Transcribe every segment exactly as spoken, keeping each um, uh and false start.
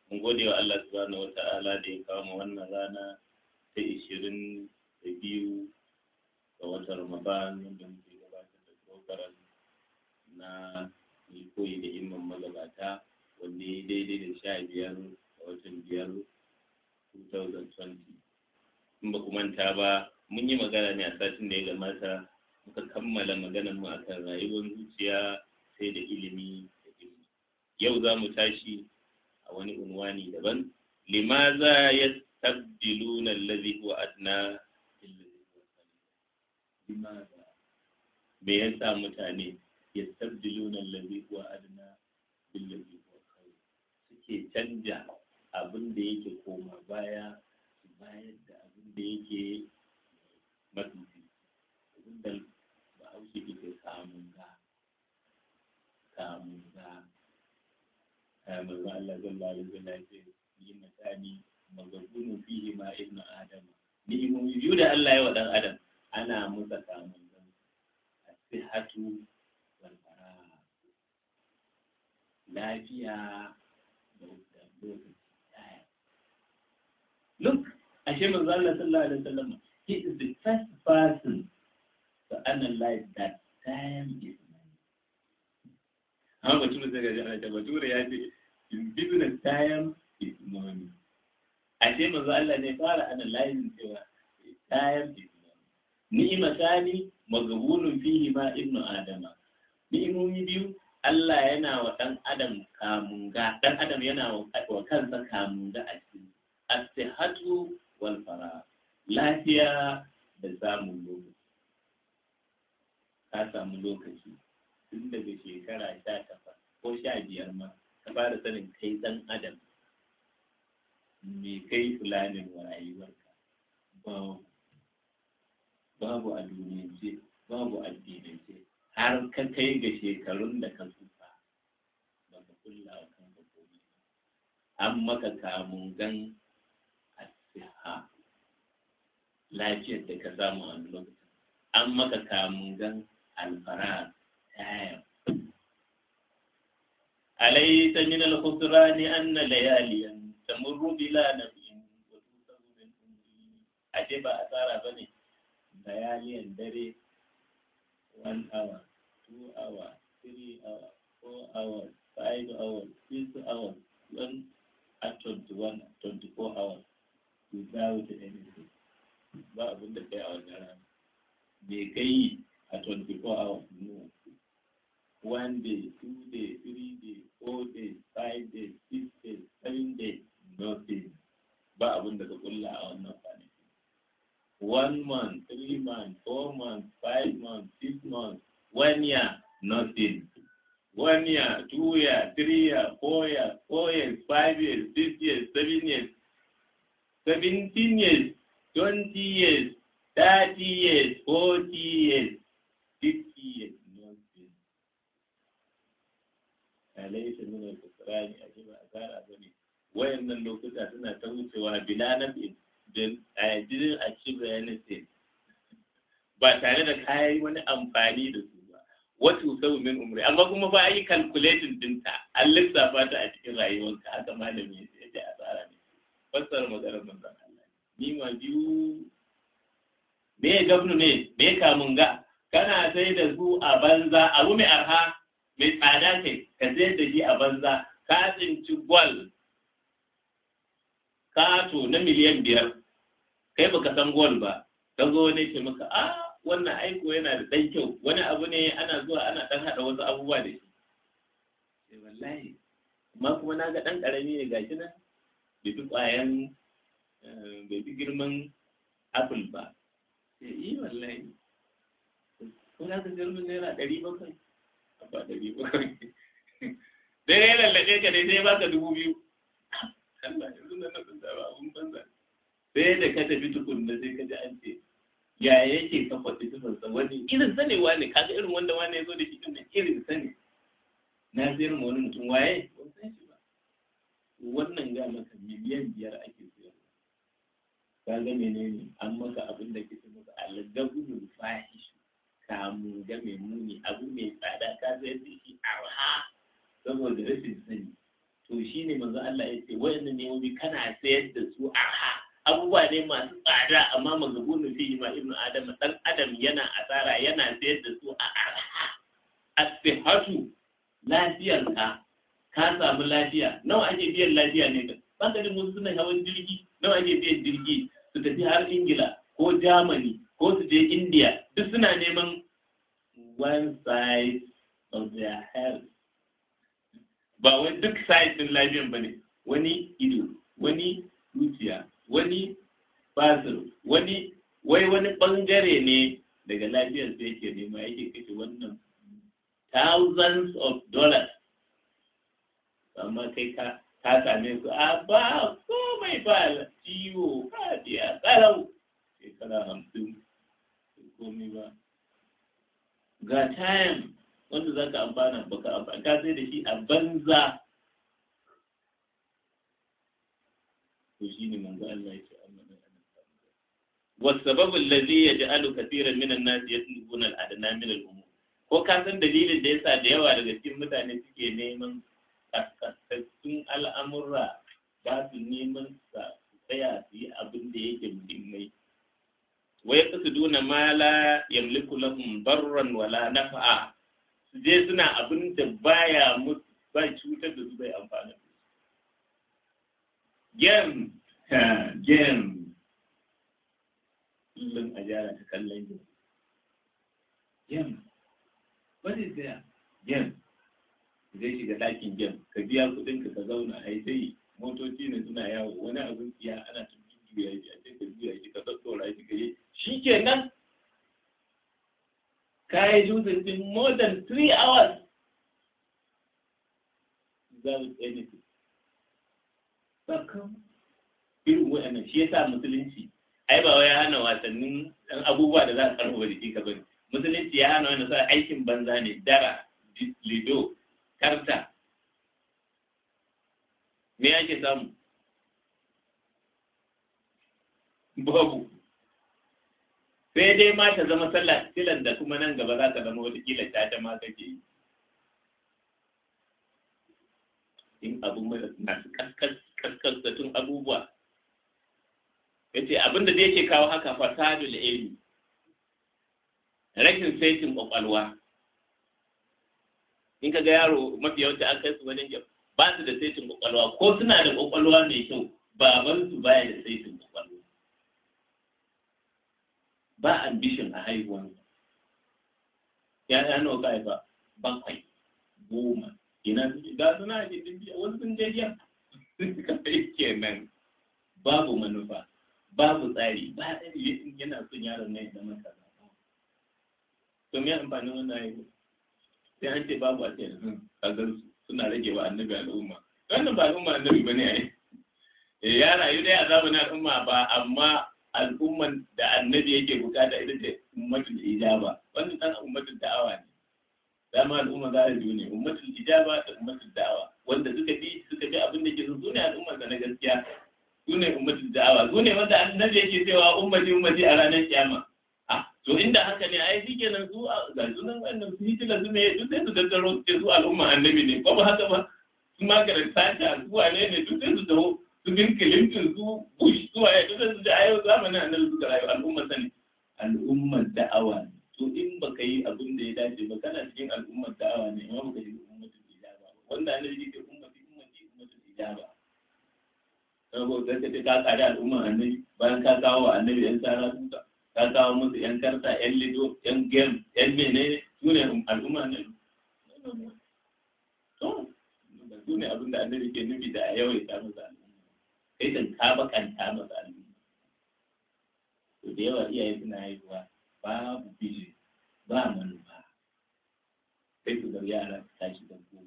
mun gode wa Allah subhanahu wata'ala da ya kawo mu wannan rana ta ishirin da biyu ga watan Ramadan wanda muke gabatar da program na koyi da himman magabata wanda ya daidai da sha biyar ga watan biyar twenty twenty. In ba ku manta ba mun yi magana ne a satin da ya gamata muka kammala maganar mu akan rayuwar zuciya sai da ilimi da ilimi. Yau za mu tashi a wani unwani daban. Limaza yastabdiluna allazi huwa adna billazi huwa khair. Limaza me yasa mutane yastabdiluna allazi huwa adna billazi huwa khair suke canja abin da yake koma baya su bayar da abin da yake mafi abin da bahaushe ke samun ga samun ga manzo Allah sallallahu alaihi wasallam ce yi misali magabunu fihi ma ibnu adam ni'imomi biyu da Allah ya wa dan adam ana musa samun ga as-sihhatu wal farah lafiya da lokaci. Look, ashe manzo Allah sallallahu alaihi wasallam, he is the first person to analyze that time is money. Amma bature sai ga ana ta bature ya ce in business time is money. Ashe manzo Allah ne fara analyzing cewa time is money. Ni'ima tani maghbunun fihi ma ibnu adama. Ni'imomi biyu Allah yana wa dan adam kamunga, dan adam yana wa kansa kamunga a cikin as-sihhatu wal farah, lafiya da samun lokaci. Ka samu lokaci tun daga shekara sha takwas ko sha biyar ma ka fara sanin kai dan adam me kai fulanin wa rayuwarka babu babu a duniyance babu addinance har ka kai ga shekarun da ka tsufa baka kulla wa kanka komai an maka kamun gan asiha lafiyar da ka samu a lokacin an maka kamun gan alfarar tayar alaysa min al-khusrani anna layaliyan tamurru bila nabiyyin wa tusabu min umri aje ba asara bane layaliyan dare one hour two hour three hour four hours five hours six hours one at twenty-one twenty-four hours without anything ba abin da kai a wannan rana me kai a twenty-four hours no one day two days three days four days five days six days seven days nothing ba abin da ka kulla a wannan kwanaki one month three months four months five months six months one year nothing one year two year three year four year four years five years six years seven years seventeen years twenty years thirty years forty years fifty years nothing alaysa min al-qur'ani ajiba asara bane wayannan lokuta suna ta wucewa bila nabi din a didn't achieve anything ba tare da kayi wani amfani da su ba wato sau min umri amma kuma fa ayi calculating dinta an lissafa ta a cikin rayuwarka haka malami ya ce asara ne fassara maganar manzon Allah ni ma biyu me gabnu ne me kamun ga kana sai da su a banza abu mai arha mai tsada kai ka sai da shi a banza ka tsinci gwal kato na miliyan biyar kai baka san gwal ba ka zo ne ke maka a wannan aiko yana da ɗan kyau wani abu ne ana zuwa ana ɗan haɗa wasu abubuwa da shi sai wallahi amma kuma na ga ɗan ƙarami ne gashi nan bai fi ƙwayan bai fi girman apple ba sai yi wallahi ko za ka girman naira ɗari bakwai ba ɗari bakwai dai ya lallaɓe ka dai sai baka dubu biyu Allah yanzu na nasan da ba abun banza sai da ka tafi tukunna sai ka ji an ce ya yake ka faɗi tufansa wani irin sanewa ne kaga irin wanda wani ya zo da shi din nan irin sane na sayar ma wani mutum waye ban san shi ba wannan ga maka miliyan biyar ake sayarwa kaga menene an maka abin da kike maka algabul fahish kamun ga mai muni abu mai tsada ka sayar da shi arha saboda rashin sani to to shine manzo Allah ya ce wayannan nemomi kana sayar da su arha abubuwa ne masu tsada amma magabunu fi ma ibnu adam dan adam yana asara yana sayar da su a arha asihatu lafiyarka ka samu lafiya nawa ake biyan lafiya ne ka ba ka da musu suna hawan jirgi nawa ake biyan jirgi su tafi har Ingila ko Germany ko su je India duk suna neman one size of their health ba wai duk size din lafiyan ba ne wani ido wani zuciya wani basir wani wai wani bangare ne daga lafiyar sai yake nema yake kashe wannan thousands of dollars amma kai ka ka same su a ba komai ba ciwo ba biya kalau shekara hamsin komai ba ga time wanda za ka amfana ba ka amfana ka sai da shi a banza to shi ne manzo Allah ya ce amma da والسبب الذي يجعل كثيرا من الناس يطلبون الأدنى من الأمور ko ka san dalilin da yasa da yawa daga cikin mutane suke neman kaskasassun al'amurra ba su neman sa su tsaya su yi abin da yake muhimmai wai kasu duna ma la yamliku lahum darran wala nafa'a su je suna abin da baya musu ba cutar da su bai amfana da su gem gem kullum a jara ta kallon gem gem what is there gem zai shiga ɗakin gem ka biya kuɗinka ka zauna a yi sai motoci ne suna yawo wani abin tsiya ana tun juya shi a ce ka juya shi ka tsatsora shi ka yi shi ke nan ka yi using in more than three hours without anything sakan irin wa'annan shi yasa musulunci ai ba wai hana wasannin ɗan abubuwa da za a karfafa jiki ka bari musulunci ya hana wani sa aikin banza ne dara lido karta me ake samu babu sai dai ma ta zama sallah tilan da kuma nan gaba za ta zama wata kila ta ta ma kake yi in abun masu kaskasatun abubuwa ya ce abinda da yake kawo haka fasadul ilmi rashin saitin kwakwalwa in ka ga yaro mafi yawanci an kai su wajen jam ba su da saitin kwakwalwa ko suna da kwakwalwa mai kyau baban su baya da saitin kwakwalwa ba ambition a haihuwan ya ya nawa ka haifa bakwai goma ina ga suna ake dimbiya wasu sun je jiya kai kenan babu manufa babu tsari ba tsari yana son yaron nan ya zama kaza to me amfanin wannan haihu sai an ce babu a ce kagar suna rage wa annabi al'umma wannan ba al'umma annabi bane ai eh ya rayu dai a zamanin al'umma ba amma al'umman da annabi yake bukata ita ce ummatul ijaba wannan dan ummatul da'awa ne dama al'umma za ta ne ummatul ijaba da ummatul da'awa wanda suka bi suka bi abin da ke so sune al'umma da na gaskiya sune ummatul da'awa sune wanda annabi yake cewa ummati ummati a ranar kiyama to inda haka ne ai shi kenan su ga sunan wannan su hitila su ne duk sai su daddaro su su al'umma annabi ne ko ba haka ba su makaranta ta su wane ne duk sai su dawo su bin kilimtin su bush su waye duk sai su ji ayo zamanin annabi suka rayu al'umma sani al'ummar da'awa ne to in baka yi abin da ya dace ba kana cikin al'ummar da'awa ne amma baka yi ummatul ijaba wanda annabi yake ummati ummati ummatul ijaba saboda sai ka kare al'ummar annabi bayan ka kawo wa annabi yan tsara suka ka kawo musu yan karta yan lido yan game yan mene su ne al'umma ne to su ne abin da annabi ke nufi da a yawaita masa al'umma kai kan ka bakanta masa al'umma to da yawa iyaye suna haihuwa babu biji ba manufa sai su ga yara su tashi da gobe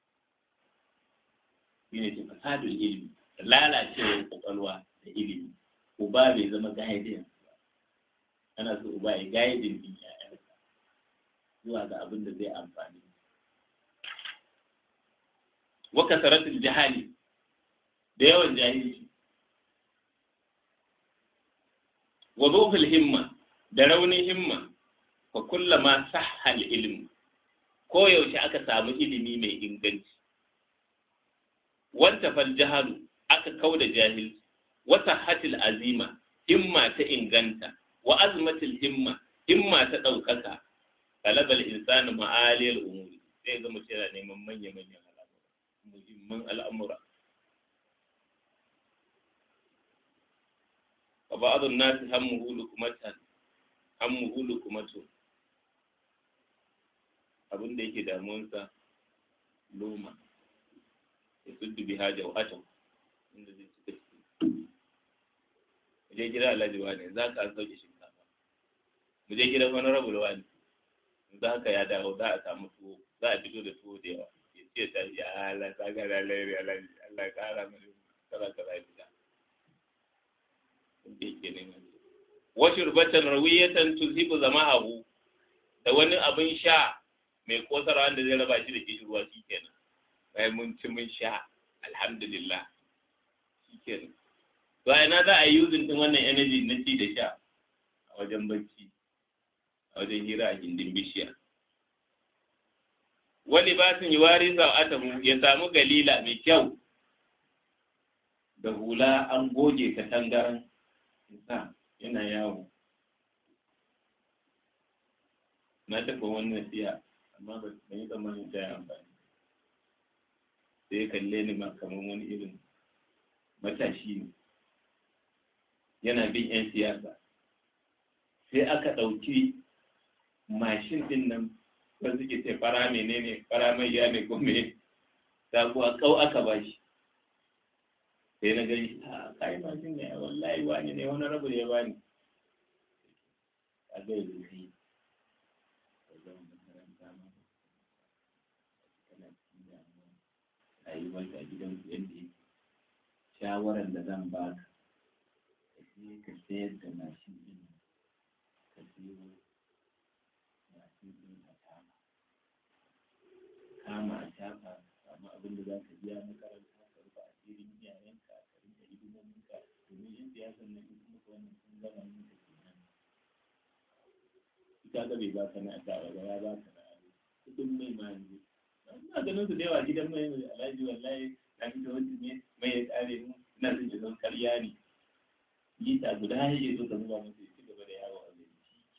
shi ne ke fasadul ilimi lalacewar kwakwalwa da ilimi uba bai zama gaidin ana so uba ya gaidin din ƴaƴansa zuwa ga abin da zai amfani wa kasaratul jahali da yawan jahilci wa dhuhul himma da raunin himma fa kullama sahha al ilm ko yaushe aka samu ilimi mai inganci wanta fal jahalu aka kauda jahilci, wata hatil azima himma ta inganta, wa azmatil himma himma ta ɗaukaka, talabal insani ma'aliyar umuri sai zama cewa neman manya-manyan al'amura muhimman al'amura. wa ba'adun nasi hammuhu lukumatan hammuhu lukumatun abin da yake damuwarsa loma ya suddu biha jawhatan inda zai cika ciki. Mu je gida Alhaji wani za ka sauke shinkafa, mu je gidan wani rabu wani za ka ya dawo za a samu tuwo, za a fito da tuwo da yawa ya ce ta ya Allah ta ga lalai Alhaji Allah kara mu kaza kaza fita inda yake neman wa shurbatan rawiyatan tuzibu zama'ahu da wani abin sha mai kosarwa wanda zai raba shi da kishirwa shi kenan sai mun ci mun sha alhamdulillah shi kenan. To a ina za a yi using din wannan energy na ci da sha? A wajen bacci, a wajen hira a gindin bishiya. Wani basin yi wari sa'atahu ya samu galila mai kyau da hula an goge ta tangaran sa yana yawo. Na taɓa wannan siya amma ba yi tsammanin ta yi amfani. Sai ya kalle ni ma kamar wani irin matashi ne yana bin 'yan siyasa. Sai aka ɗauki mashin ɗin nan ba suke ce fara menene fara mai ya ne gome sabuwa kau aka ba shi. Sai na gani a kai mashin ne wallahi wani ne wani rabu da ya bani. A ga yanzu kai rayuwarka a gidan ku yadda yake, shawaran da zan baka ka je ka sayar da mashin ɗin ka siyo mashin ɗin a kama kama a shafa samu abin da za ka biya makaranta ka rufe asirin iyayenka ka rinka hidimominka domin yin siyasan nan in kuma wannan sun gama yin ka kenan. Ita ga bai baka na adawa ba ya baka na ado kuɗin mai ma yanzu ina ganin su da yawa gidan mai Alhaji wallahi na fito wani ne mai ya kare mu ina son ya zama karya ne lita guda ya ke zo ka zuba masa ya ci gaba da yawo a zai ci ke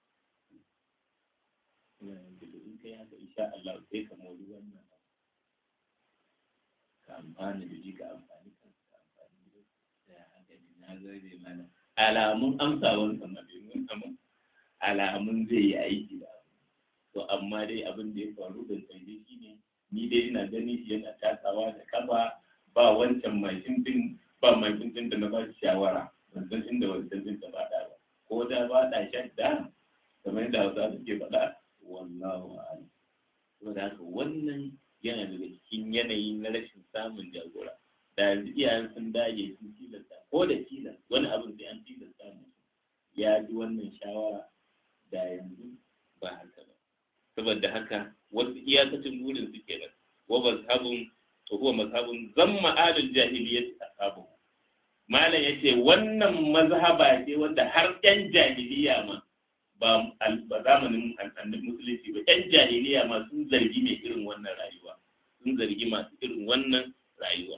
ina yanzu da in kai haka insha Allah sai ka mori wannan ka amfani da ji ka amfani kanka ka amfani da haka ne na zai mana alamun amsawar sama bai mun amma alamun zai yi aiki da to amma dai abin da ya faru da sai shi ne ni dai ina gani shi yana takawa da kafa ba wancan mashin din ba mashin din da na ba shi shawara ban san inda wancan din ta faɗa ba ko da ba da shadda kamar yadda Hausa suke faɗa wallahu a'lam. Saboda haka wannan yana daga cikin yanayi na rashin samun jagora da yanzu iyayen sun dage sun tilasta ko da tilas wani abin sai an tilasta musu ya ji wannan shawara da yanzu ba haka ba. Saboda haka wasu iyakacin burin su kenan wa mazhabun to huwa mazhabun zamma alil jahiliyyah ashabu. Malam yace wannan mazhaba ce wanda har yan jahiliya ma ba ba zamanin annabi musulunci ba yan jahiliya ma sun zargi mai irin wannan rayuwa sun zargi masu irin wannan rayuwa.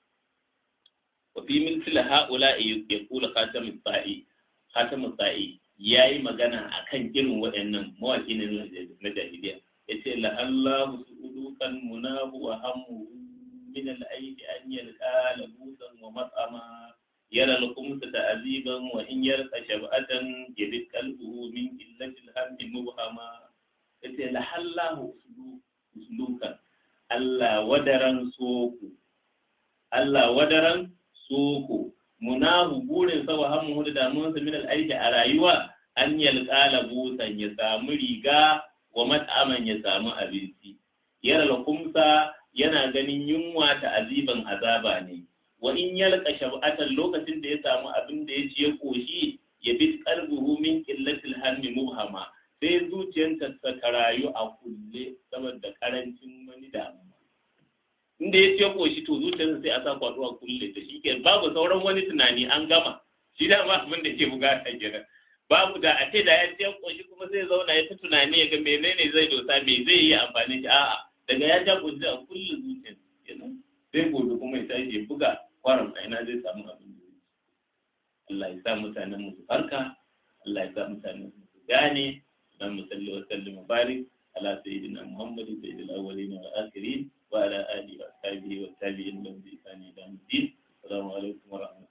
Wa fi mithli ha'ula'i yaqulu khatamus sa'i khatamus sa'i ya yi magana a kan irin waɗannan mawaƙi na jahiliya ya ce la'allahu su'udukan munahu wa hammu min al'aiki an yalqa labusan wa mat'ama yara al-khumsa ta'aziban wa in yarqa shab'atan yabit qalbuhu min illatil hammi mubhama ya ce la'allahu su'udukan Allah wadaran soko Allah wadaran soko munahu burin sa wa hammu da damuwarsa min al'aiki a rayuwa an yalƙala busan ya samu riga wa mat'aman ya samu abinci yara kumsa yana ganin yunwa ta aziban azaba ne wa in yalqa shab'atan lokacin da ya samu abin da ya ci ya koshi ya bi qalbuhu min qillatil hammi mubhama sai zuciyarsa ta rayu a kulle saboda karancin wani damuwa inda ya ci ya koshi to zuciyarsa sai a sa kwado a kulle ta shike babu sauran wani tunani an gama shi da ma abin da ke bukata kenan babu da a ce da ya ce koshi kuma zai zauna ya ta tunani ya ga menene zai dosa me zai yi amfani shi a'a daga ya ja koshi a kullu zuciyar kenan sai gobe kuma ya tashi ya buga kwaram a ina zai samu abin da zai ci. Allah ya sa mutanen mu su farka, Allah ya sa mutanen mu su gane. Dan musalli wa sallim wa barik ala sayyidina Muhammad sayyidil awwalin wal akhirin wa ala alihi wa sahbihi wa tabi'in lahum bi ihsan ila yawm الدين. Assalamu alaikum wa rahmatullahi